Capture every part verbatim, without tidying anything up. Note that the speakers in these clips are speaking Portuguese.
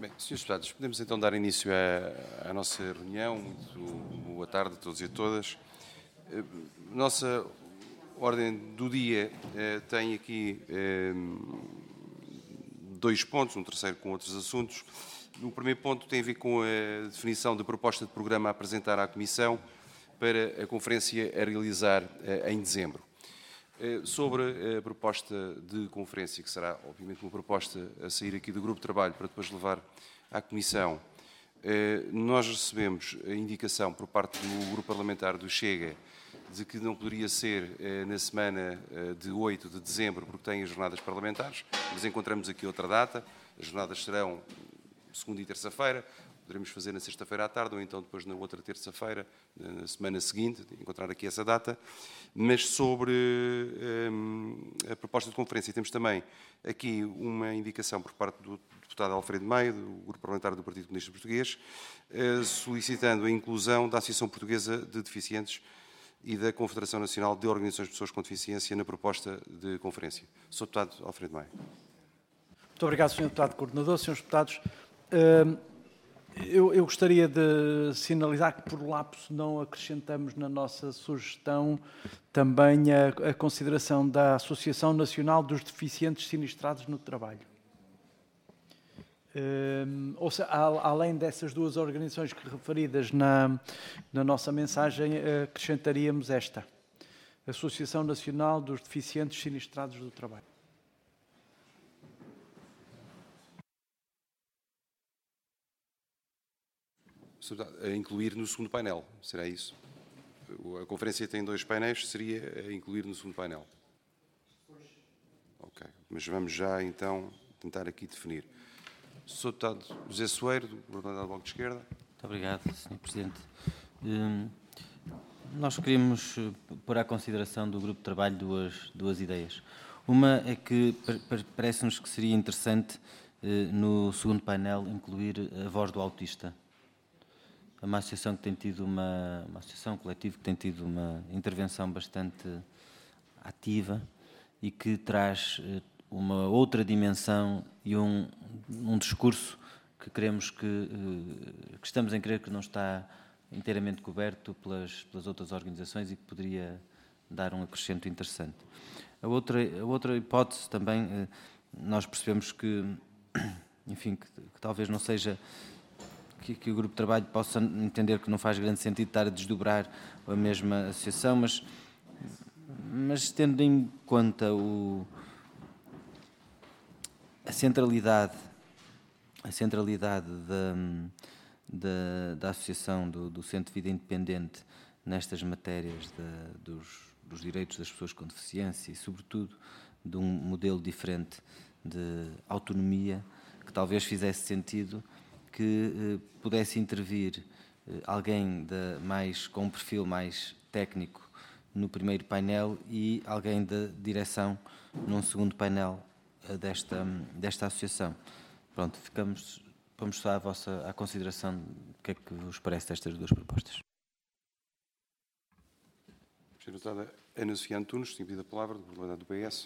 Bem, senhores deputados, podemos então dar início à, à nossa reunião. Muito boa tarde a todos e a todas. Nossa ordem do dia eh, tem aqui eh, dois pontos, um terceiro com outros assuntos. O primeiro ponto tem a ver com a definição da proposta de programa a apresentar à Comissão para a conferência a realizar eh, em dezembro. Sobre a proposta de conferência, que será, obviamente, uma proposta a sair aqui do grupo de trabalho para depois levar à Comissão, nós recebemos a indicação por parte do grupo parlamentar do Chega de que não poderia ser na semana de oito de dezembro, porque tem as jornadas parlamentares, mas encontramos aqui outra data. As jornadas serão segunda e terça-feira. Poderemos fazer na sexta-feira à tarde ou então depois na outra terça-feira, na semana seguinte, encontrar aqui essa data. Mas sobre hum, a proposta de conferência, temos também aqui uma indicação por parte do deputado Alfredo Maia, do Grupo Parlamentar do Partido Comunista Português, eh, solicitando a inclusão da Associação Portuguesa de Deficientes e da Confederação Nacional de Organizações de Pessoas com Deficiência na proposta de conferência. senhor Deputado Alfredo Maia. Muito obrigado, senhor Deputado Coordenador. senhores Deputados, hum, Eu, eu gostaria de sinalizar que, por lapso, não acrescentamos na nossa sugestão também a, a consideração da Associação Nacional dos Deficientes Sinistrados no Trabalho. Um, ou seja, além dessas duas organizações que referidas na, na nossa mensagem, acrescentaríamos esta: Associação Nacional dos Deficientes Sinistrados do Trabalho. A incluir no segundo painel, será isso? A conferência tem dois painéis, seria a incluir no segundo painel. Ok, mas vamos já então tentar aqui definir. senhor Deputado José Soeiro, do Grupo Parlamentar do Bloco de Esquerda. Muito obrigado, senhor Presidente. Hum, nós queríamos pôr à consideração do Grupo de Trabalho duas, duas ideias. Uma é que parece-nos que seria interessante no segundo painel incluir a voz do autista. É uma associação que tem tido uma, uma associação coletiva que tem tido uma intervenção bastante ativa e que traz uma outra dimensão e um, um discurso que queremos que, que estamos em crer que não está inteiramente coberto pelas, pelas outras organizações e que poderia dar um acrescento interessante. A outra, a outra hipótese também, nós percebemos que, enfim, que, que talvez não seja... Que, que o grupo de trabalho possa entender que não faz grande sentido estar a desdobrar a mesma associação, mas, mas tendo em conta o, a centralidade, a centralidade da, da, da associação do, do Centro de Vida Independente nestas matérias de, dos, dos direitos das pessoas com deficiência e, sobretudo, de um modelo diferente de autonomia que talvez fizesse sentido que eh, pudesse intervir eh, alguém de, mais, com um perfil mais técnico no primeiro painel e alguém da direção num segundo painel eh, desta, desta associação. Pronto, ficamos, vamos só à vossa à consideração do que é que vos parece destas duas propostas. senhora Deputada Ana Sofia Antunes, tem pedido a palavra, do Parlamentar do P S.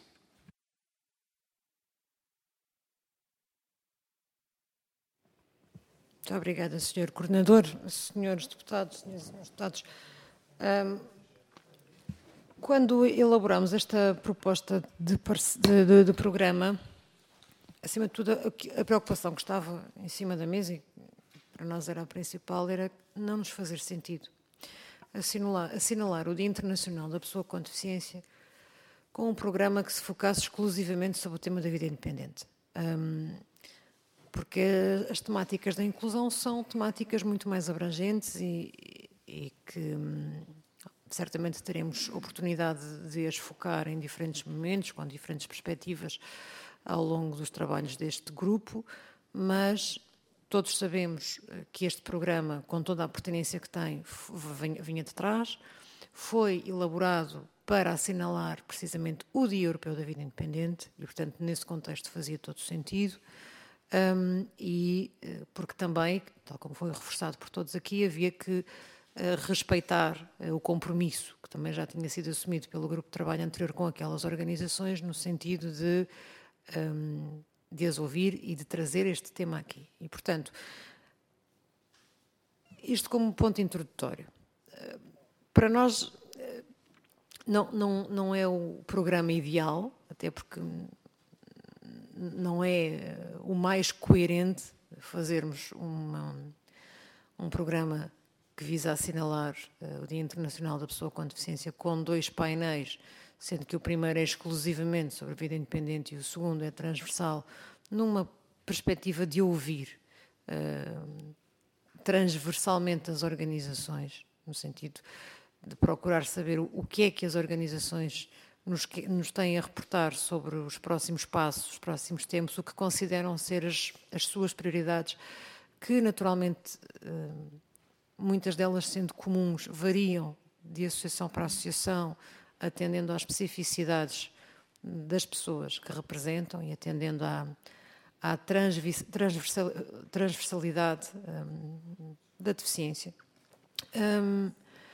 Muito obrigada, senhor Coordenador, senhores deputados, senhores deputados. Um, quando elaboramos esta proposta de, de, de, de programa, acima de tudo, a, a preocupação que estava em cima da mesa, e para nós era a principal, era não nos fazer sentido assinalar, assinalar o Dia Internacional da Pessoa com Deficiência com um programa que se focasse exclusivamente sobre o tema da vida independente. Um, porque as temáticas da inclusão são temáticas muito mais abrangentes e, e que certamente teremos oportunidade de as focar em diferentes momentos, com diferentes perspectivas ao longo dos trabalhos deste grupo, mas todos sabemos que este programa, com toda a pertinência que tem, vinha de trás, foi elaborado para assinalar precisamente o Dia Europeu da Vida Independente e, portanto, nesse contexto fazia todo sentido. Um, e porque também, tal como foi reforçado por todos aqui, havia que uh, respeitar uh, o compromisso que também já tinha sido assumido pelo grupo de trabalho anterior com aquelas organizações, no sentido de um, de as ouvir e de trazer este tema aqui. E, portanto, isto como ponto introdutório. Para nós, não, não, não é o programa ideal, até porque não é o mais coerente fazermos uma, um programa que visa assinalar uh, o Dia Internacional da Pessoa com Deficiência com dois painéis, sendo que o primeiro é exclusivamente sobre a vida independente e o segundo é transversal, numa perspectiva de ouvir uh, transversalmente as organizações, no sentido de procurar saber o, o que é que as organizações nos, que, nos têm a reportar sobre os próximos passos, os próximos tempos, o que consideram ser as, as suas prioridades, que naturalmente... Uh, muitas delas sendo comuns, variam de associação para associação, atendendo às especificidades das pessoas que representam e atendendo à, à transversal, transversalidade um, da deficiência. Um,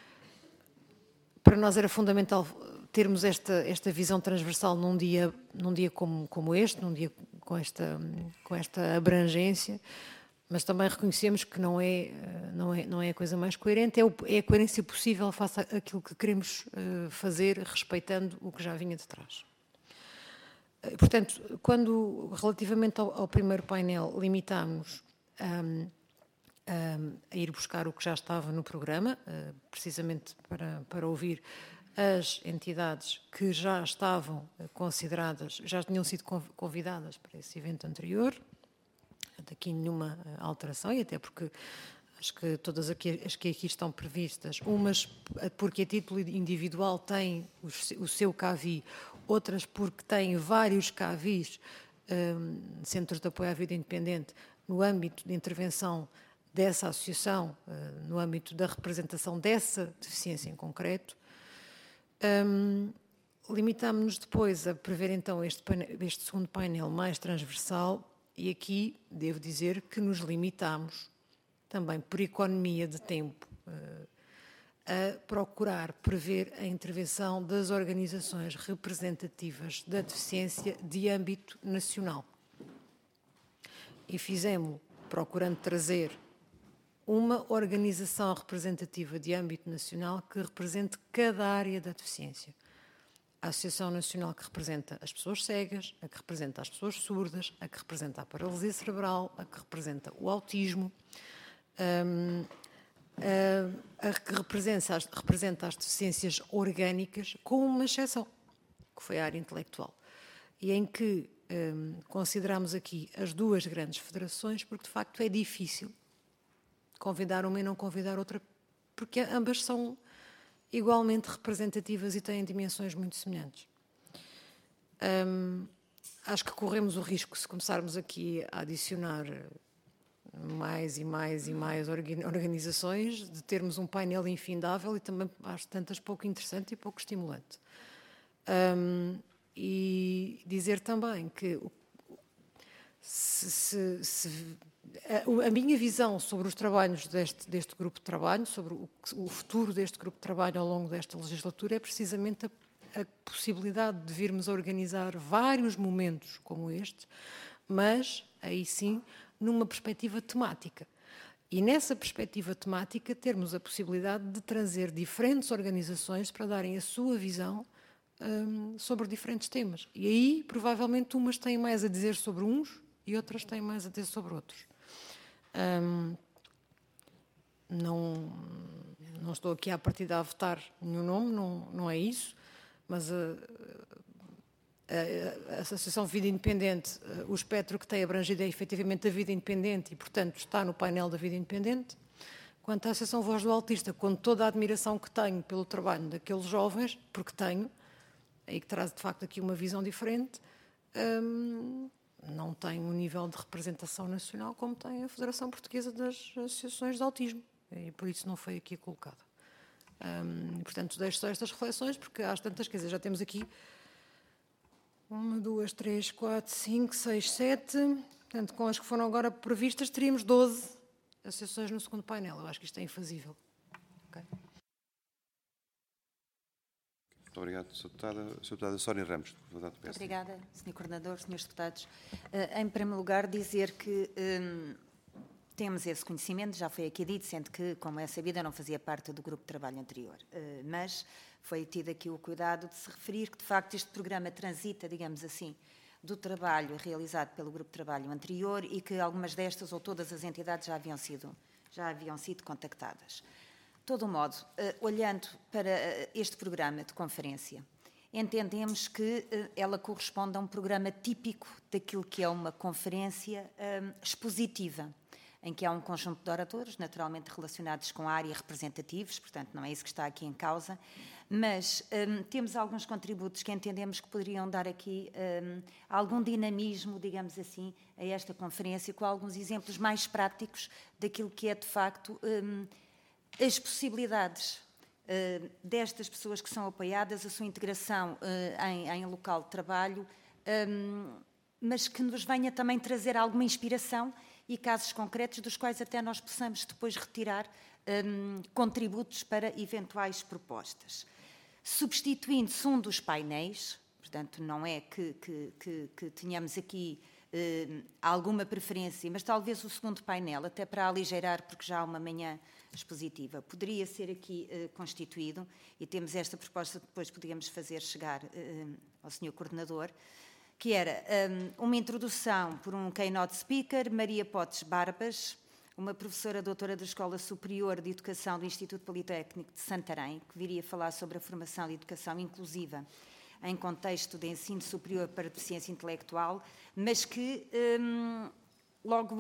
para nós era fundamental termos esta, esta visão transversal num dia, num dia como, como este, num dia com esta, com esta abrangência, mas também reconhecemos que não é, não é, não é a coisa mais coerente, é, o, é a coerência possível face àquilo que queremos uh, fazer, respeitando o que já vinha de trás. Uh, portanto, quando, relativamente ao, ao primeiro painel, limitámos um, um, a ir buscar o que já estava no programa, uh, precisamente para, para ouvir as entidades que já estavam consideradas, já tinham sido convidadas para esse evento anterior. Aqui nenhuma alteração, e até porque acho que todas aqui, as que aqui estão previstas, umas porque a título individual têm o seu C A V I, outras porque têm vários C A V Is, um, Centros de Apoio à Vida Independente, no âmbito de intervenção dessa associação, uh, no âmbito da representação dessa deficiência em concreto. Um, Limitámos-nos depois a prever então este, este segundo painel mais transversal. E aqui devo dizer que nos limitamos, também por economia de tempo, a procurar prever a intervenção das organizações representativas da deficiência de âmbito nacional. E fizemos procurando trazer uma organização representativa de âmbito nacional que represente cada área da deficiência. A Associação Nacional que representa as pessoas cegas, a que representa as pessoas surdas, a que representa a paralisia cerebral, a que representa o autismo, a, a que representa as, representa as deficiências orgânicas, com uma exceção, que foi a área intelectual, e em que um, consideramos aqui as duas grandes federações, porque de facto é difícil convidar uma e não convidar outra, porque ambas são igualmente representativas e têm dimensões muito semelhantes. Hum, acho que corremos o risco, se começarmos aqui a adicionar mais e mais e mais organizações, de termos um painel infindável e também, às tantas, pouco interessante e pouco estimulante. Hum, e dizer também que se, se, se A, a minha visão sobre os trabalhos deste, deste grupo de trabalho, sobre o, o futuro deste grupo de trabalho ao longo desta legislatura, é precisamente a, a possibilidade de virmos a organizar vários momentos como este, mas, aí sim, numa perspectiva temática. E nessa perspectiva temática termos a possibilidade de trazer diferentes organizações para darem a sua visão um, sobre diferentes temas. E aí, provavelmente, umas têm mais a dizer sobre uns e outras têm mais a dizer sobre outros. Um, não, não estou aqui à partida a votar nenhum nome, não, não é isso, mas a, a, a Associação Vida Independente, o espectro que tem abrangido é efetivamente a vida independente e, portanto, está no painel da vida independente. Quanto à Associação Voz do Autista, com toda a admiração que tenho pelo trabalho daqueles jovens, porque tenho, aí que traz de facto aqui uma visão diferente, um, não tem um nível de representação nacional como tem a Federação Portuguesa das Associações de Autismo, e por isso não foi aqui colocado. Um, portanto, deixo só estas reflexões, porque às tantas, quer dizer, já temos aqui uma, duas, três, quatro, cinco, seis, sete, portanto, com as que foram agora previstas, teríamos doze associações no segundo painel. Eu acho que isto é infazível. Okay. Muito obrigado, senhora Deputada. senhora Deputada Sónia Ramos, deputada do P S D. Obrigada, senhor Coordenador, senhores Deputados. Uh, em primeiro lugar, dizer que um, temos esse conhecimento, já foi aqui dito, sendo que, como é sabido, eu não fazia parte do grupo de trabalho anterior, uh, mas foi tido aqui o cuidado de se referir que, de facto, este programa transita, digamos assim, do trabalho realizado pelo grupo de trabalho anterior e que algumas destas ou todas as entidades já haviam sido, já haviam sido contactadas. De todo modo, olhando para este programa de conferência, entendemos que ela corresponde a um programa típico daquilo que é uma conferência expositiva, em que há um conjunto de oradores, naturalmente relacionados com a área representativos, portanto não é isso que está aqui em causa, mas um, temos alguns contributos que entendemos que poderiam dar aqui um, algum dinamismo, digamos assim, a esta conferência, com alguns exemplos mais práticos daquilo que é, de facto, um, as possibilidades uh, destas pessoas que são apoiadas, a sua integração uh, em, em local de trabalho, um, mas que nos venha também trazer alguma inspiração e casos concretos dos quais até nós possamos depois retirar um, contributos para eventuais propostas. Substituindo-se um dos painéis, portanto, não é que, que, que, que tenhamos aqui um, alguma preferência, mas talvez o segundo painel, até para aligeirar, porque já há uma manhã expositiva, poderia ser aqui uh, constituído, e temos esta proposta que depois podíamos fazer chegar uh, ao senhor Coordenador, que era um, uma introdução por um keynote speaker, Maria Potes Barbas, uma professora doutora da Escola Superior de Educação do Instituto Politécnico de Santarém, que viria falar sobre a formação de educação inclusiva em contexto de ensino superior para deficiência intelectual, mas que um, logo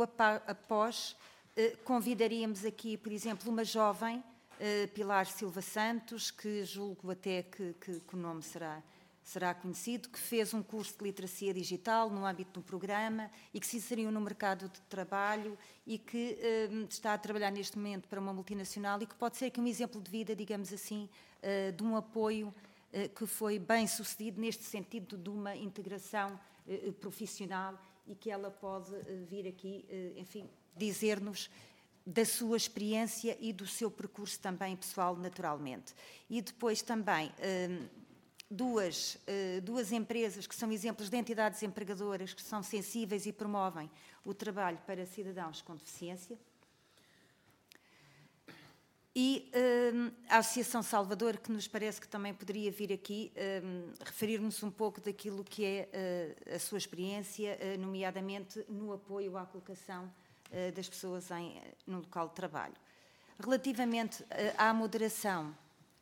após uh, convidaríamos aqui, por exemplo, uma jovem, uh, Pilar Silva Santos, que julgo até que, que, que o nome será... será conhecido, que fez um curso de literacia digital no âmbito do programa e que se inseriu no mercado de trabalho e que um, está a trabalhar neste momento para uma multinacional e que pode ser aqui um exemplo de vida, digamos assim, uh, de um apoio uh, que foi bem sucedido neste sentido de uma integração uh, profissional e que ela pode uh, vir aqui, uh, enfim, dizer-nos da sua experiência e do seu percurso também pessoal, naturalmente. E depois também... Um, Duas, uh, duas empresas que são exemplos de entidades empregadoras que são sensíveis e promovem o trabalho para cidadãos com deficiência. E uh, a Associação Salvador, que nos parece que também poderia vir aqui uh, referir-nos um pouco daquilo que é uh, a sua experiência, uh, nomeadamente no apoio à colocação uh, das pessoas em, no local de trabalho. Relativamente uh, à moderação,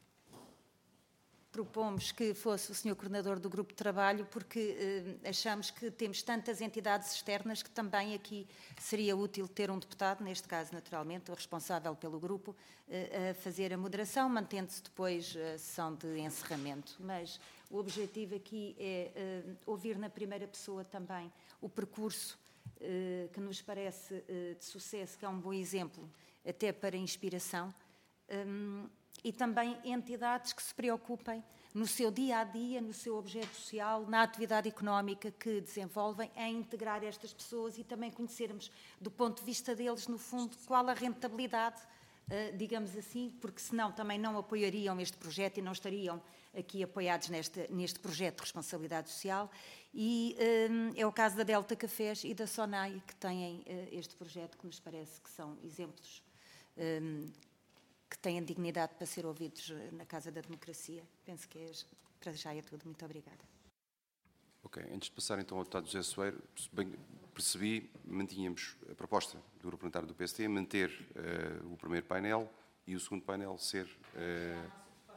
propomos que fosse o senhor Coordenador do Grupo de Trabalho, porque eh, achamos que temos tantas entidades externas que também aqui seria útil ter um deputado, neste caso, naturalmente, o responsável pelo grupo, eh, a fazer a moderação, mantendo-se depois a sessão de encerramento. Mas o objetivo aqui é eh, ouvir na primeira pessoa também o percurso eh, que nos parece eh, de sucesso, que é um bom exemplo até para inspiração, um, e também entidades que se preocupem no seu dia-a-dia, no seu objeto social, na atividade económica que desenvolvem, em integrar estas pessoas e também conhecermos, do ponto de vista deles, no fundo, qual a rentabilidade, digamos assim, porque senão também não apoiariam este projeto e não estariam aqui apoiados neste, neste projeto de responsabilidade social. E um, é o caso da Delta Cafés e da SONAI, que têm uh, este projeto, que nos parece que são exemplos um, que têm dignidade para ser ouvidos na Casa da Democracia. Penso que é, para já é tudo. Muito obrigada. Ok. Antes de passar então ao deputado José Soeiro, bem percebi, mantínhamos a proposta do Grupo Parlamentar do P S D, manter uh, o primeiro painel e o segundo painel ser... Uh...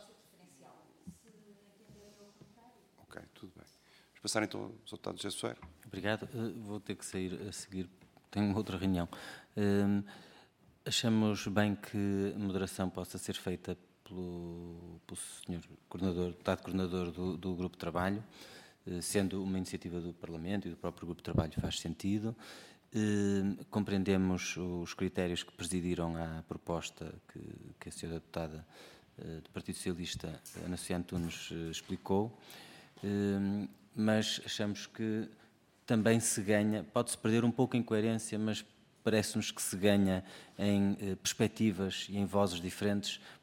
Ok, tudo bem. Vamos passar então ao deputado José Soeiro. Obrigado. Uh, vou ter que sair a seguir, tenho outra reunião. Uh, Achamos bem que a moderação possa ser feita pelo, pelo senhor Coordenador, deputado Coordenador do, do Grupo de Trabalho, sendo uma iniciativa do Parlamento e do próprio Grupo de Trabalho faz sentido. Eh, compreendemos os critérios que presidiram à proposta que, que a senhora deputada eh, do Partido Socialista, Ana Sofia Antunes, eh, explicou, eh, mas achamos que também se ganha, pode-se perder um pouco em coerência, mas parece-nos que se ganha em eh, perspectivas e em vozes diferentes,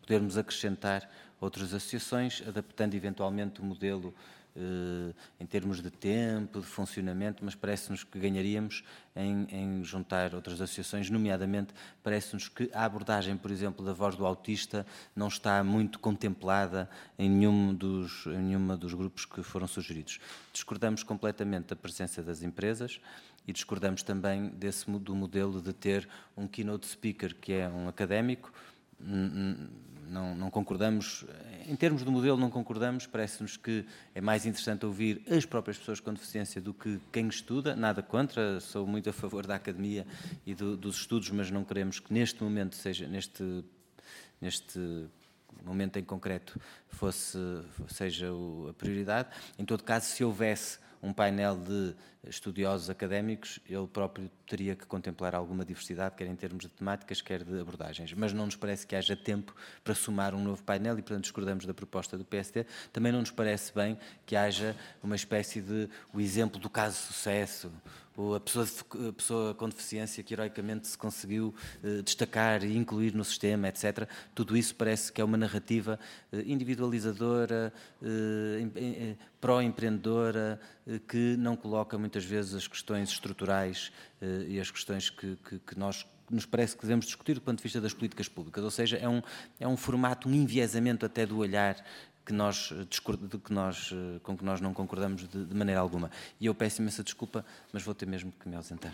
podermos acrescentar outras associações, adaptando eventualmente o modelo eh, em termos de tempo, de funcionamento, mas parece-nos que ganharíamos em, em juntar outras associações, nomeadamente parece-nos que a abordagem, por exemplo, da voz do autista não está muito contemplada em nenhum dos, em nenhuma dos grupos que foram sugeridos. Discordamos completamente da presença das empresas e discordamos também desse, do modelo de ter um keynote speaker que é um académico. Não, não concordamos, em termos do modelo não concordamos, parece-nos que é mais interessante ouvir as próprias pessoas com deficiência do que quem estuda, nada contra, sou muito a favor da academia e do, dos estudos, mas não queremos que neste momento seja, neste, neste momento em concreto, fosse, seja a prioridade. Em todo caso, se houvesse um painel de estudiosos académicos, ele próprio teria que contemplar alguma diversidade, quer em termos de temáticas, quer de abordagens. Mas não nos parece que haja tempo para somar um novo painel e, portanto, discordamos da proposta do P S D. Também não nos parece bem que haja uma espécie de o exemplo do caso de sucesso, ou a pessoa, a pessoa com deficiência que heroicamente se conseguiu eh, destacar e incluir no sistema, etcétera. Tudo isso parece que é uma narrativa eh, individualizadora, eh, eh, pró-empreendedora, eh, que não coloca muitas vezes as questões estruturais eh, e as questões que, que, que nós nos parece que devemos discutir do ponto de vista das políticas públicas. Ou seja, é um, é um formato, um enviesamento até do olhar que nós, de que nós, com que nós não concordamos de, de maneira alguma. E eu peço imensa desculpa, mas vou ter mesmo que me ausentar.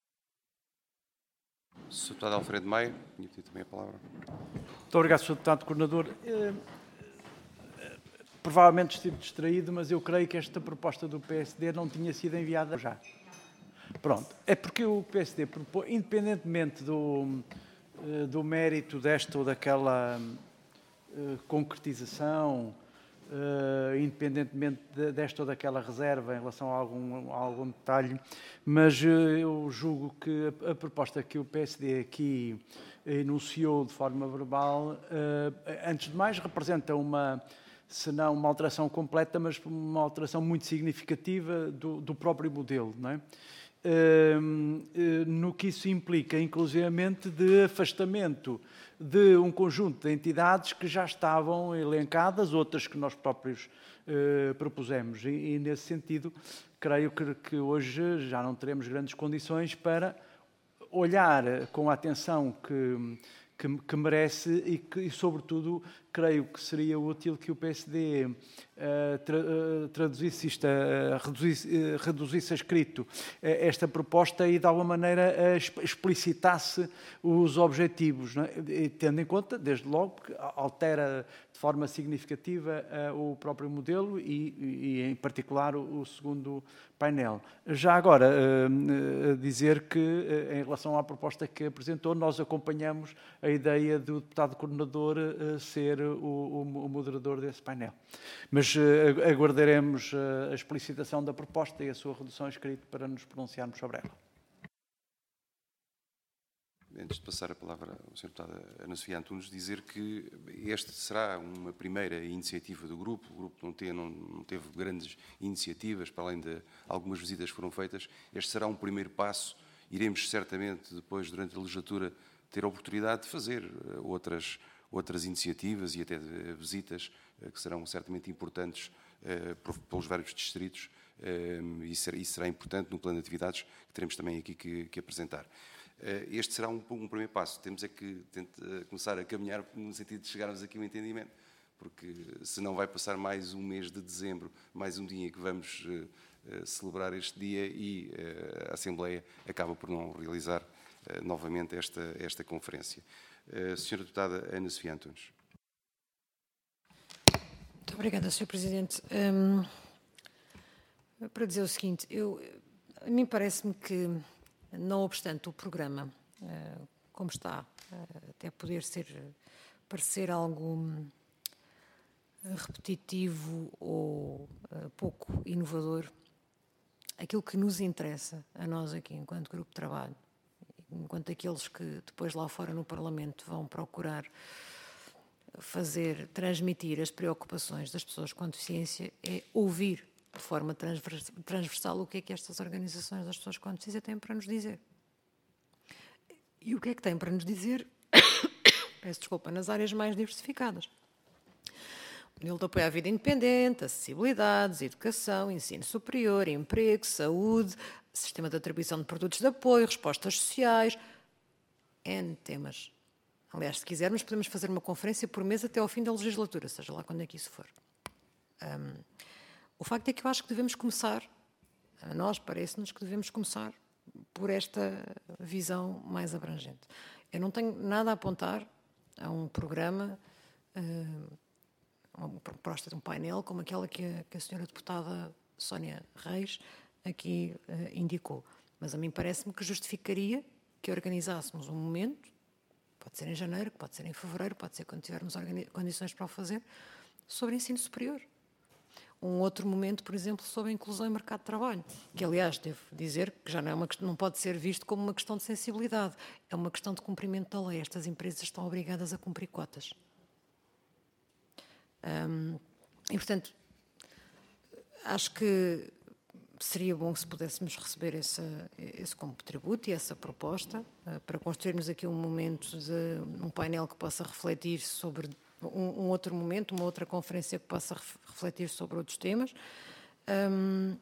senhor Deputado Alfredo Maia, tinha pedido também a palavra. Muito obrigado, senhor Deputado Coordenador. Eh, eh, provavelmente estive distraído, mas eu creio que esta proposta do P S D não tinha sido enviada já. Pronto. É porque o P S D propôs, independentemente do, do mérito desta ou daquela uh, concretização, Uh, independentemente de, desta ou daquela reserva em relação a algum, a algum detalhe, mas uh, eu julgo que a, a proposta que o P S D aqui enunciou de forma verbal, uh, antes de mais, representa uma, se não uma alteração completa, mas uma alteração muito significativa do, do próprio modelo, não é? Uh, uh, no que isso implica, inclusivamente, de afastamento de um conjunto de entidades que já estavam elencadas, outras que nós próprios uh, propusemos. E, e, nesse sentido, creio que, que hoje já não teremos grandes condições para olhar com a atenção que, que, que merece e, que, e, sobretudo, creio que seria útil que o P S D uh, tra, uh, traduzisse isto, uh, reduzisse, uh, reduzisse a escrito uh, esta proposta e, de alguma maneira, uh, explicitasse os objetivos, não é? E, tendo em conta, desde logo, que altera de forma significativa uh, o próprio modelo e, e em particular, o, o segundo painel. Já agora, uh, dizer que, uh, em relação à proposta que apresentou, nós acompanhamos a ideia do deputado coordenador uh, ser O, o, o moderador desse painel. Mas uh, aguardaremos uh, a explicitação da proposta e a sua redução a escrito para nos pronunciarmos sobre ela. Antes de passar a palavra ao senhor Deputado Ana Sofia Antunes, dizer que esta será uma primeira iniciativa do grupo. O grupo não teve, não, não teve grandes iniciativas, para além de algumas visitas que foram feitas. Este será um primeiro passo. Iremos certamente, depois, durante a legislatura, ter a oportunidade de fazer outras outras iniciativas e até visitas que serão certamente importantes pelos vários distritos e será importante no plano de atividades que teremos também aqui que, que apresentar. Este será um, um primeiro passo. Temos é que tentar, começar a caminhar no sentido de chegarmos aqui a um entendimento, porque senão vai passar mais um mês de dezembro, mais um dia que vamos celebrar este dia e a Assembleia acaba por não realizar novamente esta, esta conferência. Uh, senhora Deputada Ana Sofia Antunes. Muito obrigada, senhor Presidente. Um, para dizer o seguinte, eu, a mim parece-me que, não obstante o programa, uh, como está, uh, até poder ser, parecer algo repetitivo ou uh, pouco inovador, aquilo que nos interessa a nós aqui, enquanto grupo de trabalho, enquanto aqueles que depois lá fora no Parlamento vão procurar fazer, transmitir as preocupações das pessoas com deficiência, é ouvir de forma transversal o que é que estas organizações das pessoas com deficiência têm para nos dizer. E o que é que têm para nos dizer peço desculpa, nas áreas mais diversificadas. Modelo de apoio à vida independente, acessibilidades, educação, ensino superior, emprego, saúde, sistema de atribuição de produtos de apoio, respostas sociais, N temas. Aliás, se quisermos, podemos fazer uma conferência por mês até ao fim da legislatura, seja lá quando é que isso for. Um, o facto é que eu acho que devemos começar, a nós parece-nos que devemos começar por esta visão mais abrangente. Eu não tenho nada a apontar a um programa, uh, uma proposta de um painel como aquela que a, que a senhora deputada Sónia Reis aqui uh, indicou. Mas a mim parece-me que justificaria que organizássemos um momento, pode ser em janeiro, pode ser em fevereiro, pode ser quando tivermos condições para o fazer, sobre ensino superior. Um outro momento, por exemplo, sobre a inclusão em mercado de trabalho, que aliás devo dizer que já não, é uma, não pode ser visto como uma questão de sensibilidade, é uma questão de cumprimento da lei. Estas empresas estão obrigadas a cumprir cotas. Um, e, portanto, acho que seria bom se pudéssemos receber esse, esse contributo e essa proposta uh, para construirmos aqui um momento, de um painel que possa refletir sobre um, um outro momento, uma outra conferência que possa ref, refletir sobre outros temas. Um,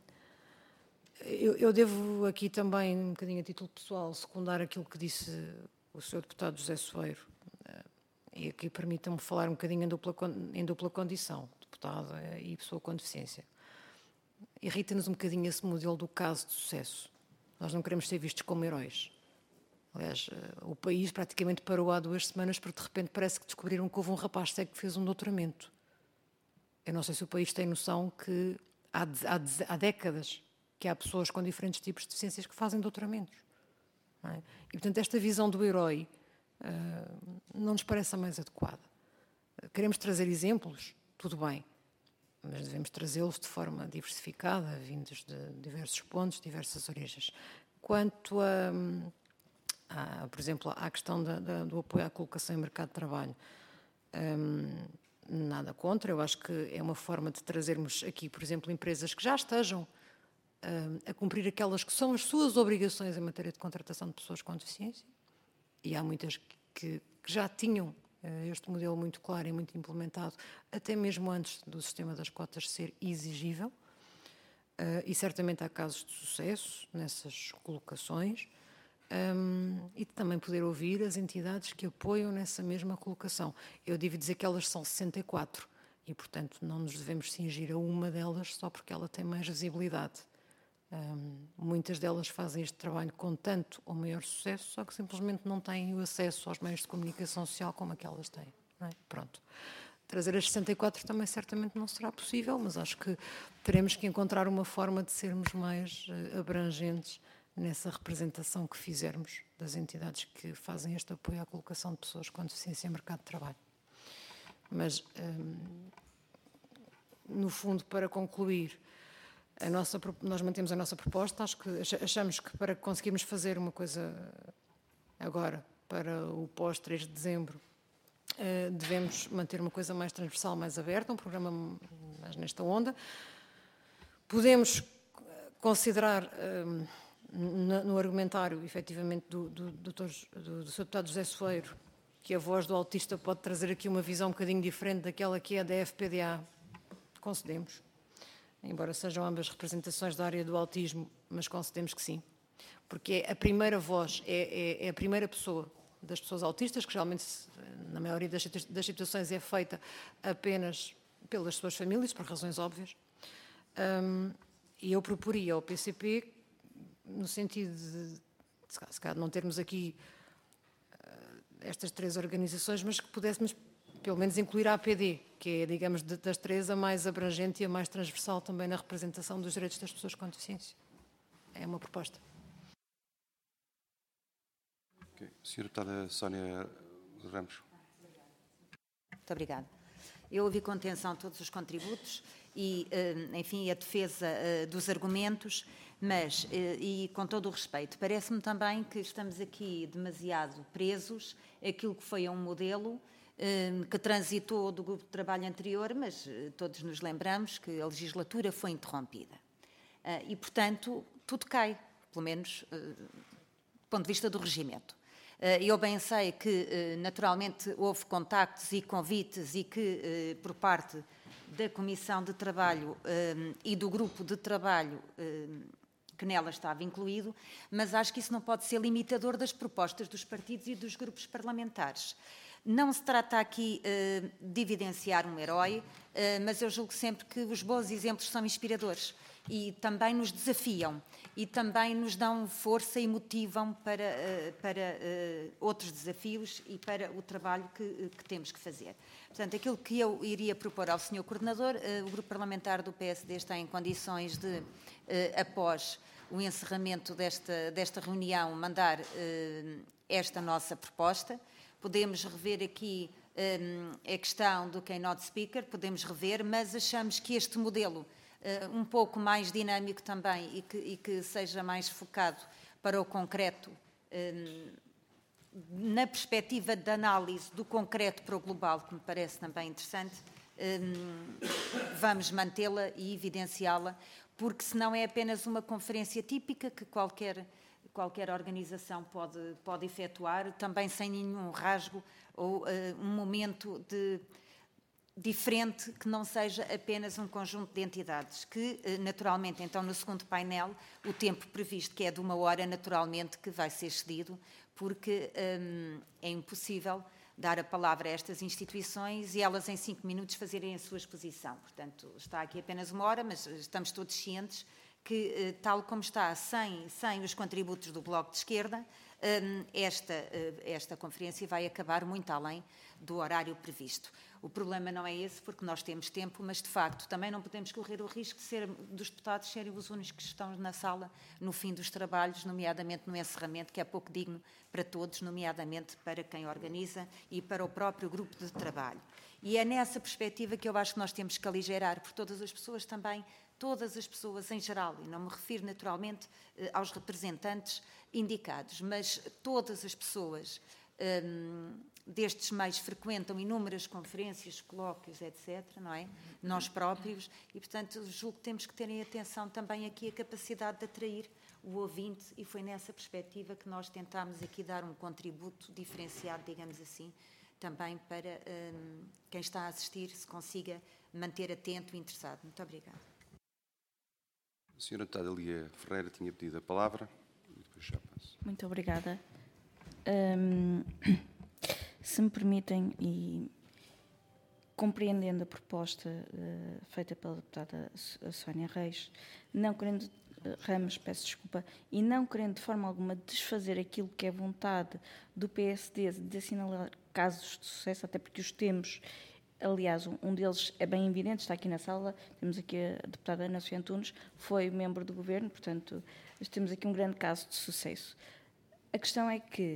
eu, eu devo aqui também, um bocadinho a título pessoal, secundar aquilo que disse o senhor deputado José Soeiro. E aqui permitam-me falar um bocadinho em dupla, em dupla condição, deputada e pessoa com deficiência. Irrita-nos um bocadinho esse modelo do caso de sucesso. Nós não queremos ser vistos como heróis. Aliás, o país praticamente parou há duas semanas porque de repente parece que descobriram que houve um rapaz cego que fez um doutoramento. Eu não sei se o país tem noção que há, há, há décadas que há pessoas com diferentes tipos de deficiências que fazem doutoramentos. Não é? E, portanto, esta visão do herói Uh, não nos parece a mais adequada. Queremos trazer exemplos, tudo bem, mas devemos trazê-los de forma diversificada, vindos de diversos pontos, diversas origens. Quanto a, a por exemplo, à questão da, da, do apoio à colocação em mercado de trabalho, um, nada contra, eu acho que é uma forma de trazermos aqui, por exemplo, empresas que já estejam um, a cumprir aquelas que são as suas obrigações em matéria de contratação de pessoas com deficiência. E há muitas que, que já tinham uh, este modelo muito claro e muito implementado, até mesmo antes do sistema das cotas ser exigível. Uh, e certamente há casos de sucesso nessas colocações. Um, e também poder ouvir as entidades que apoiam nessa mesma colocação. Eu devo dizer que elas são sessenta e quatro e, portanto, não nos devemos cingir a uma delas só porque ela tem mais visibilidade. Um, muitas delas fazem este trabalho com tanto ou maior sucesso, só que simplesmente não têm o acesso aos meios de comunicação social como aquelas têm. Não é? Pronto. Trazer as sessenta e quatro também certamente não será possível, mas acho que teremos que encontrar uma forma de sermos mais uh, abrangentes nessa representação que fizermos das entidades que fazem este apoio à colocação de pessoas com deficiência em mercado de trabalho. Mas, um, no fundo, para concluir, A nossa, nós mantemos a nossa proposta. Acho que achamos que para conseguirmos fazer uma coisa agora, para o pós três de dezembro, devemos manter uma coisa mais transversal, mais aberta, um programa mais nesta onda. Podemos considerar no argumentário, efetivamente, do, do, do, do, do seu deputado José Soeiro, que a voz do autista pode trazer aqui uma visão um bocadinho diferente daquela que é da F P D A. Concedemos. Embora sejam ambas representações da área do autismo, mas concedemos que sim. Porque a primeira voz, é, é, é a primeira pessoa das pessoas autistas, que geralmente, na maioria das, das situações, é feita apenas pelas suas famílias, por razões óbvias. Um, e eu proporia ao P C P, no sentido de, se calhar, não termos aqui uh, estas três organizações, mas que pudéssemos pelo menos incluir a A P D, que é, digamos, das três a mais abrangente e a mais transversal também na representação dos direitos das pessoas com deficiência. É uma proposta. Okay. Senhora Deputada Sónia Ramos. Muito obrigada. Eu ouvi com atenção todos os contributos e, enfim, a defesa dos argumentos, mas, e com todo o respeito, parece-me também que estamos aqui demasiado presos àquilo que foi um modelo que transitou do grupo de trabalho anterior, mas todos nos lembramos que a legislatura foi interrompida. E, portanto, tudo cai, pelo menos do ponto de vista do regimento. Eu bem sei que, naturalmente, houve contactos e convites e que, por parte da Comissão de Trabalho e do grupo de trabalho que nela estava incluído, mas acho que isso não pode ser limitador das propostas dos partidos e dos grupos parlamentares. Não se trata aqui uh, de evidenciar um herói, uh, mas eu julgo sempre que os bons exemplos são inspiradores e também nos desafiam e também nos dão força e motivam para, uh, para uh, outros desafios e para o trabalho que, que temos que fazer. Portanto, aquilo que eu iria propor ao senhor Coordenador, uh, o Grupo Parlamentar do P S D está em condições de, uh, após o encerramento desta, desta reunião, mandar uh, esta nossa proposta. Podemos rever aqui um, a questão do Keynote Speaker, podemos rever, mas achamos que este modelo, uh, um pouco mais dinâmico também e que, e que seja mais focado para o concreto, um, na perspectiva de análise do concreto para o global, que me parece também interessante, um, vamos mantê-la e evidenciá-la, porque senão é apenas uma conferência típica que qualquer... qualquer organização pode, pode efetuar, também sem nenhum rasgo ou uh, um momento de, diferente que não seja apenas um conjunto de entidades, que uh, naturalmente, então, no segundo painel, o tempo previsto, que é de uma hora, naturalmente, que vai ser cedido, porque um, é impossível dar a palavra a estas instituições e elas em cinco minutos fazerem a sua exposição. Portanto, está aqui apenas uma hora, mas estamos todos cientes que, tal como está, sem, sem os contributos do Bloco de Esquerda, esta, esta conferência vai acabar muito além do horário previsto. O problema não é esse, porque nós temos tempo, mas, de facto, também não podemos correr o risco de ser, dos deputados serem os únicos que estão na sala no fim dos trabalhos, nomeadamente no encerramento, que é pouco digno para todos, nomeadamente para quem organiza e para o próprio grupo de trabalho. E é nessa perspectiva que eu acho que nós temos que aligerar, porque todas as pessoas também, todas as pessoas em geral, e não me refiro naturalmente aos representantes indicados, mas todas as pessoas um, destes meios frequentam inúmeras conferências, colóquios, etcétera, não é? Nós próprios, e portanto julgo que temos que ter em atenção também aqui a capacidade de atrair o ouvinte, e foi nessa perspectiva que nós tentámos aqui dar um contributo diferenciado, digamos assim, também para um, quem está a assistir se consiga manter atento e interessado. Muito obrigada. A senhora deputada Lia Ferreira tinha pedido a palavra. E depois já passo. Muito obrigada. Um, se me permitem, e compreendendo a proposta uh, feita pela deputada Sónia Reis, não querendo, uh, Ramos, peço desculpa, e não querendo de forma alguma desfazer aquilo que é vontade do P S D de assinalar casos de sucesso, até porque os temos. Aliás, um deles é bem evidente, está aqui na sala, temos aqui a deputada Ana Sofia Antunes, foi membro do governo, portanto, temos aqui um grande caso de sucesso. A questão é que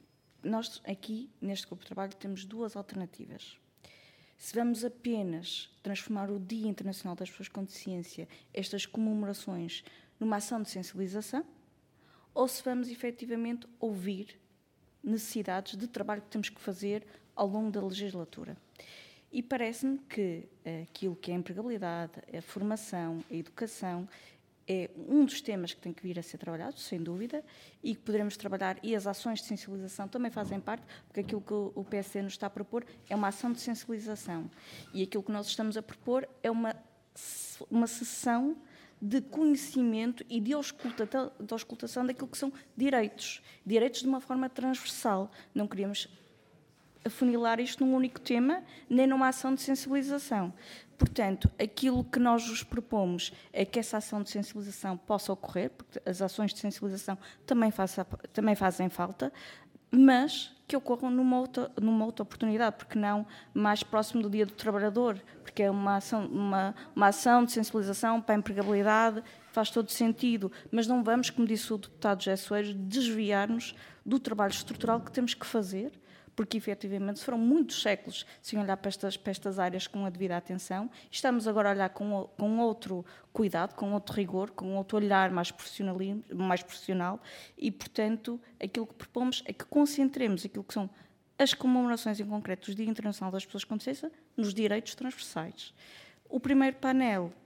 nós aqui, neste grupo de trabalho, temos duas alternativas. Se vamos apenas transformar o Dia Internacional das Pessoas com Deficiência, estas comemorações, numa ação de sensibilização, ou se vamos efetivamente ouvir necessidades de trabalho que temos que fazer ao longo da legislatura. E parece-me que aquilo que é a empregabilidade, a formação, a educação, é um dos temas que tem que vir a ser trabalhado, sem dúvida, e que poderemos trabalhar, e as ações de sensibilização também fazem parte, porque aquilo que o P S D nos está a propor é uma ação de sensibilização. E aquilo que nós estamos a propor é uma, uma sessão de conhecimento e de auscultação, de auscultação daquilo que são direitos. Direitos de uma forma transversal. Não queríamos afunilar isto num único tema, nem numa ação de sensibilização. Portanto, aquilo que nós vos propomos é que essa ação de sensibilização possa ocorrer, porque as ações de sensibilização também, faça, também fazem falta, mas que ocorram numa outra, numa outra oportunidade, porque não mais próximo do Dia do Trabalhador, porque é uma ação, uma, uma ação de sensibilização para a empregabilidade, faz todo sentido, mas não vamos, como disse o deputado José Soares, desviar-nos do trabalho estrutural que temos que fazer, porque efetivamente foram muitos séculos sem olhar para estas, para estas áreas com a devida atenção. Estamos agora a olhar com, com outro cuidado, com outro rigor, com outro olhar mais, mais profissional e, portanto, aquilo que propomos é que concentremos aquilo que são as comemorações em concreto do Dia Internacional das Pessoas com Deficiência nos direitos transversais. O primeiro painel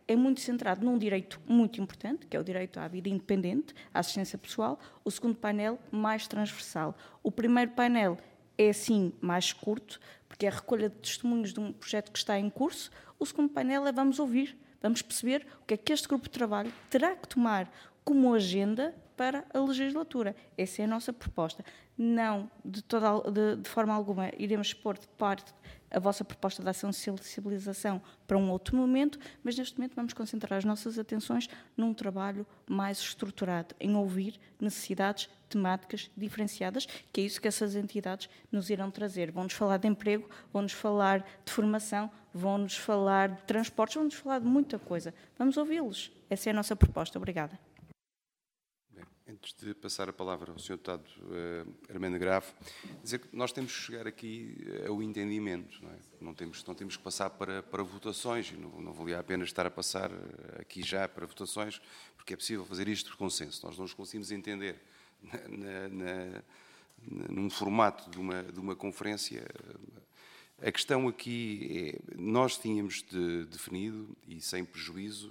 é muito centrado num direito muito importante, que é o direito à vida independente, à assistência pessoal. O segundo painel, mais transversal. O primeiro painel é, sim, mais curto, porque é a recolha de testemunhos de um projeto que está em curso. O segundo painel é vamos ouvir, vamos perceber o que é que este grupo de trabalho terá que tomar como agenda para a legislatura. Essa é a nossa proposta. Não, de, toda, de, de forma alguma, iremos pôr de parte a vossa proposta de ação de sensibilização para um outro momento, mas neste momento vamos concentrar as nossas atenções num trabalho mais estruturado, em ouvir necessidades temáticas diferenciadas, que é isso que essas entidades nos irão trazer. Vão-nos falar de emprego, vão-nos falar de formação, vão-nos falar de transportes, vão-nos falar de muita coisa. Vamos ouvi-los. Essa é a nossa proposta. Obrigada. Antes de passar a palavra ao senhor Deputado uh, Armando Grave, dizer que nós temos que chegar aqui ao entendimento, não é? Não temos, não temos que passar para, para votações, e não, não valia a pena estar a passar aqui já para votações, porque é possível fazer isto por consenso. Nós não nos conseguimos entender na, na, na, num formato de uma, de uma conferência. A questão aqui é, nós tínhamos de, definido, e sem prejuízo,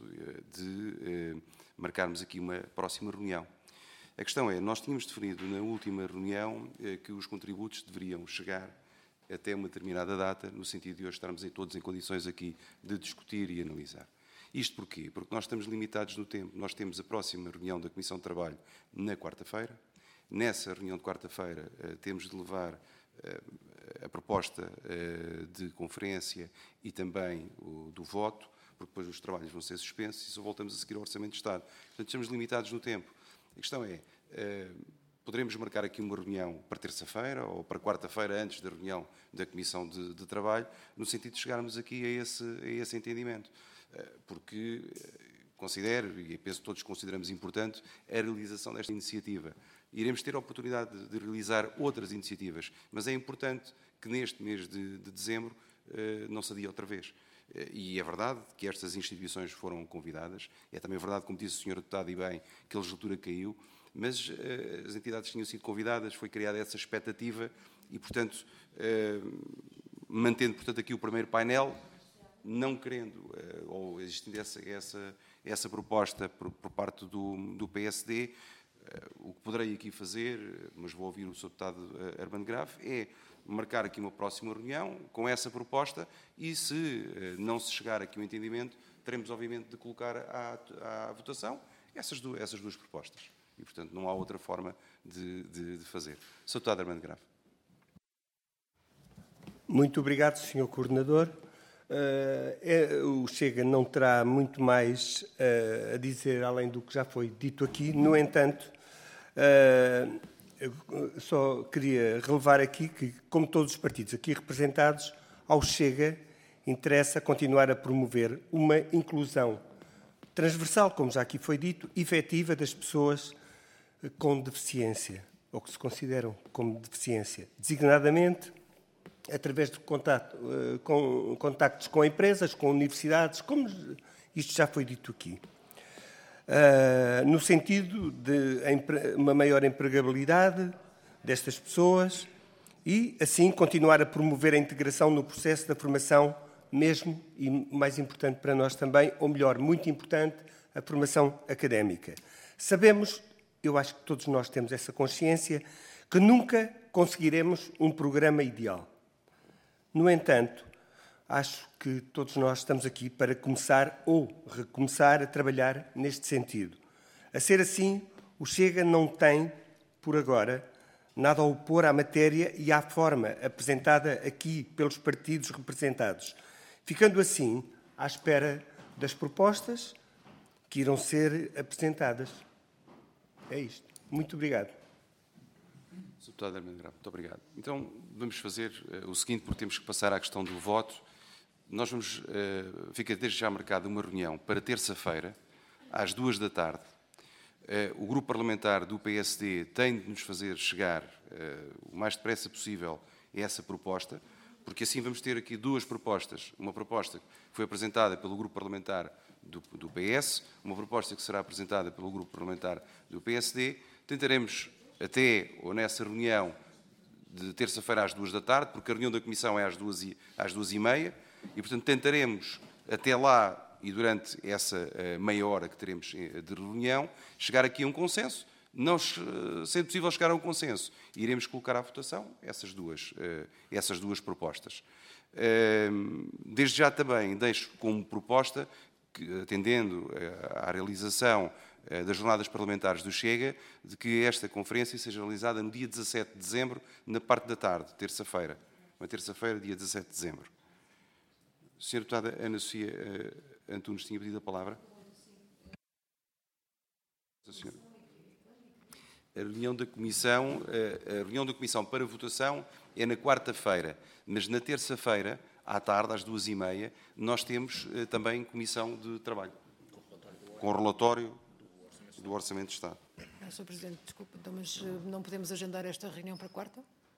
de uh, marcarmos aqui uma próxima reunião. A questão é, nós tínhamos definido na última reunião eh, que os contributos deveriam chegar até uma determinada data, no sentido de hoje estarmos em, todos em condições aqui de discutir e analisar. Isto porquê? Porque nós estamos limitados no tempo. Nós temos a próxima reunião da Comissão de Trabalho na quarta-feira. Nessa reunião de quarta-feira eh, temos de levar eh, a proposta eh, de conferência e também o do voto, porque depois os trabalhos vão ser suspensos e só voltamos a seguir ao Orçamento de Estado. Portanto, estamos limitados no tempo. A questão é, uh, poderemos marcar aqui uma reunião para terça-feira ou para quarta-feira, antes da reunião da Comissão de, de Trabalho, no sentido de chegarmos aqui a esse, a esse entendimento. Uh, porque uh, considero, e penso que todos consideramos importante, a realização desta iniciativa. Iremos ter a oportunidade de, de realizar outras iniciativas, mas é importante que neste mês de, de dezembro uh, não se adie outra vez. E é verdade que estas instituições foram convidadas, é também verdade, como disse o senhor Deputado e bem, que a legislatura caiu, mas uh, as entidades tinham sido convidadas, foi criada essa expectativa e, portanto, uh, mantendo portanto, aqui o primeiro painel, não querendo, uh, ou existindo essa, essa, essa proposta por, por parte do, do P S D, uh, o que poderei aqui fazer, mas vou ouvir o senhor Deputado uh, Armando Grave, é marcar aqui uma próxima reunião com essa proposta e, se não se chegar aqui ao entendimento, teremos, obviamente, de colocar à, à votação essas duas, essas duas propostas. E, portanto, não há outra forma de, de, de fazer. senhor Deputado Armando Grave. Muito obrigado, senhor Coordenador. Uh, é, o Chega não terá muito mais uh, a dizer, além do que já foi dito aqui. No entanto, uh, eu só queria relevar aqui que, como todos os partidos aqui representados, ao Chega interessa continuar a promover uma inclusão transversal, como já aqui foi dito, efetiva das pessoas com deficiência, ou que se consideram como deficiência, designadamente através de contato, com, contactos com empresas, com universidades, como isto já foi dito aqui. Uh, no sentido de uma maior empregabilidade destas pessoas e, assim, continuar a promover a integração no processo da formação, mesmo, e mais importante para nós também, ou melhor, muito importante, a formação académica. Sabemos, eu acho que todos nós temos essa consciência, que nunca conseguiremos um programa ideal. No entanto, acho que todos nós estamos aqui para começar ou recomeçar a trabalhar neste sentido. A ser assim, o Chega não tem, por agora, nada a opor à matéria e à forma apresentada aqui pelos partidos representados, ficando assim à espera das propostas que irão ser apresentadas. É isto. Muito obrigado. senhor Deputado Armando Grave, muito obrigado. Então, vamos fazer uh, o seguinte, porque temos que passar à questão do voto. Nós vamos, uh, fica desde já marcada uma reunião para terça-feira, às duas da tarde. Uh, o grupo parlamentar do P S D tem de nos fazer chegar uh, o mais depressa possível essa proposta, porque assim vamos ter aqui duas propostas. Uma proposta que foi apresentada pelo grupo parlamentar do, do P S, uma proposta que será apresentada pelo grupo parlamentar do P S D. Tentaremos, até ou nessa reunião de terça-feira às duas da tarde, porque a reunião da Comissão é às duas e, às duas e meia, e, portanto, tentaremos até lá e durante essa meia hora que teremos de reunião, chegar aqui a um consenso. Não sendo possível chegar a um consenso, iremos colocar à votação essas duas, essas duas propostas. Desde já também deixo como proposta, que, atendendo à realização das jornadas parlamentares do Chega, de que esta conferência seja realizada no dia dezassete de dezembro, na parte da tarde, terça-feira. Uma terça-feira, dia dezassete de dezembro. senhora Deputada Ana Sofia Antunes tinha pedido a palavra. A senhora. A reunião da Comissão, a reunião da Comissão para votação é na quarta-feira, mas na terça-feira, à tarde, às duas e meia, nós temos também Comissão de Trabalho, com o relatório do Orçamento de Estado. senhor Presidente, desculpe, então, mas não podemos agendar esta reunião para quarta?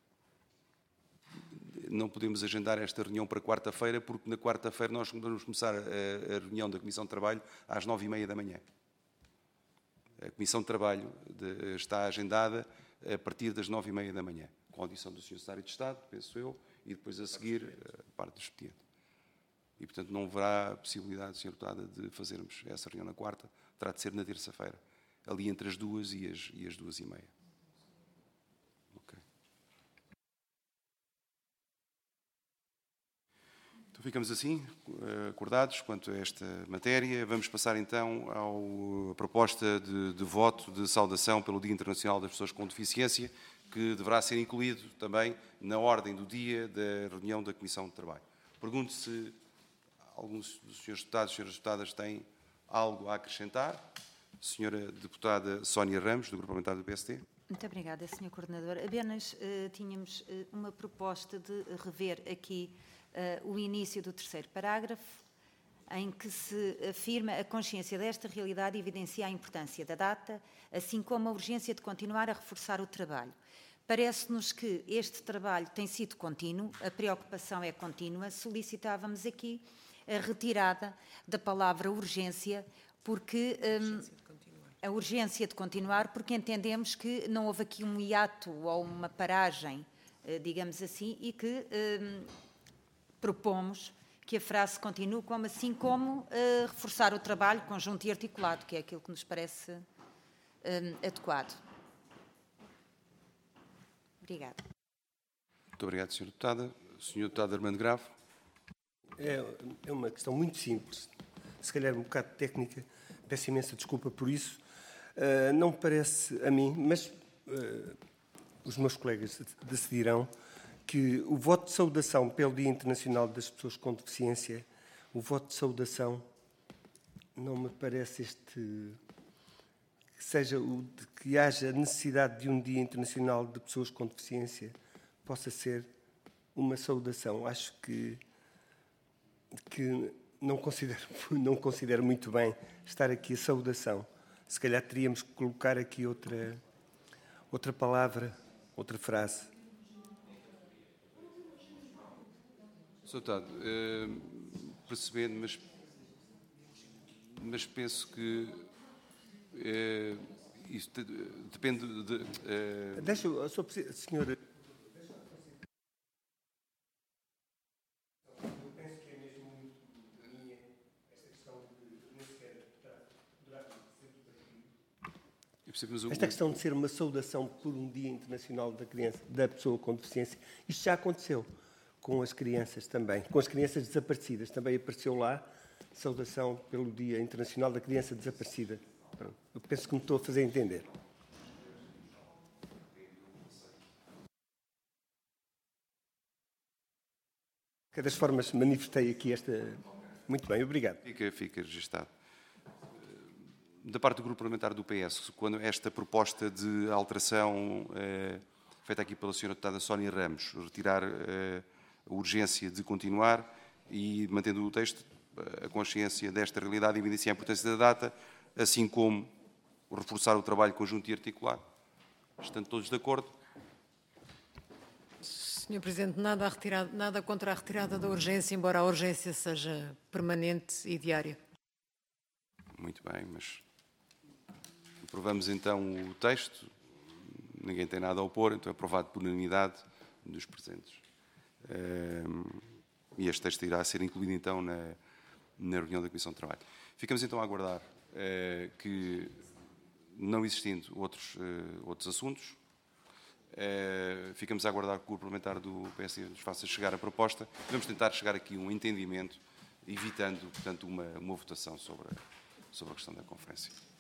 Não podemos agendar esta reunião para quarta-feira, porque na quarta-feira nós vamos começar a, a reunião da Comissão de Trabalho às nove e meia da manhã. A Comissão de Trabalho de, está agendada a partir das nove e meia da manhã, com a audição do senhor Secretário de Estado, penso eu, e depois a seguir a parte do expediente. E, portanto, não haverá possibilidade, senhora Deputada, de fazermos essa reunião na quarta, terá de ser na terça-feira, ali entre as duas e as, e as duas e meia. Ok. Então ficamos assim, acordados quanto a esta matéria. Vamos passar então à proposta de, de voto de saudação pelo Dia Internacional das Pessoas com Deficiência, que deverá ser incluído também na ordem do dia da reunião da Comissão de Trabalho. Pergunto se alguns dos senhores deputados e senhoras deputadas têm algo a acrescentar. Senhora Deputada Sónia Ramos, do Grupo Parlamentar do P S T. Muito obrigada, senhor Coordenador. Apenas uh, tínhamos uh, uma proposta de rever aqui uh, o início do terceiro parágrafo, em que se afirma a consciência desta realidade e evidencia a importância da data, assim como a urgência de continuar a reforçar o trabalho. Parece-nos que este trabalho tem sido contínuo, a preocupação é contínua. Solicitávamos aqui a retirada da palavra urgência, porque um, a urgência de continuar, porque entendemos que não houve aqui um hiato ou uma paragem, digamos assim, e que um, propomos que a frase continue, como assim como uh, reforçar o trabalho conjunto e articulado, que é aquilo que nos parece um, adequado. Obrigada. Muito obrigado, senhora Deputada. senhor Deputado Armando Grave. É, é uma questão muito simples, se calhar um bocado técnica, peço imensa desculpa por isso. Uh, não me parece a mim, mas uh, os meus colegas decidirão, que o voto de saudação pelo Dia Internacional das Pessoas com Deficiência, o voto de saudação, não me parece este... que seja o de que haja necessidade de um Dia Internacional de Pessoas com Deficiência, possa ser uma saudação. Acho que, que não, considero, não considero muito bem estar aqui a saudação. Se calhar teríamos que colocar aqui outra, outra palavra, outra frase. senhor Deputado, eh, percebendo, mas, mas penso que eh, isso te, depende de... Eh... Deixa, a sua senhora... Esta questão de ser uma saudação por um Dia Internacional da Criança, da Pessoa com Deficiência, isto já aconteceu com as crianças também, com as crianças desaparecidas. Também apareceu lá, saudação pelo Dia Internacional da Criança Desaparecida. Pronto. Eu penso que me estou a fazer entender. De qualquer das formas, manifestei aqui esta... Muito bem, obrigado. Fica, fica registado. Da parte do Grupo Parlamentar do P S, quando esta proposta de alteração eh, feita aqui pela senhora Deputada Sónia Ramos, retirar eh, a urgência de continuar e, mantendo o texto, a consciência desta realidade evidencia a importância da data, assim como reforçar o trabalho conjunto e articulado. Estão todos de acordo? senhor Presidente, nada, a retirada, nada contra a retirada da urgência, embora a urgência seja permanente e diária. Muito bem, mas aprovamos então o texto. Ninguém tem nada a opor, então é aprovado por unanimidade dos presentes. E este texto irá ser incluído então na, na reunião da Comissão de Trabalho. Ficamos então a aguardar eh, que, não existindo outros, eh, outros assuntos, eh, ficamos a aguardar que o grupo parlamentar do P S D nos faça chegar a proposta. Vamos tentar chegar aqui a um entendimento, evitando, portanto, uma, uma votação sobre a, sobre a questão da conferência.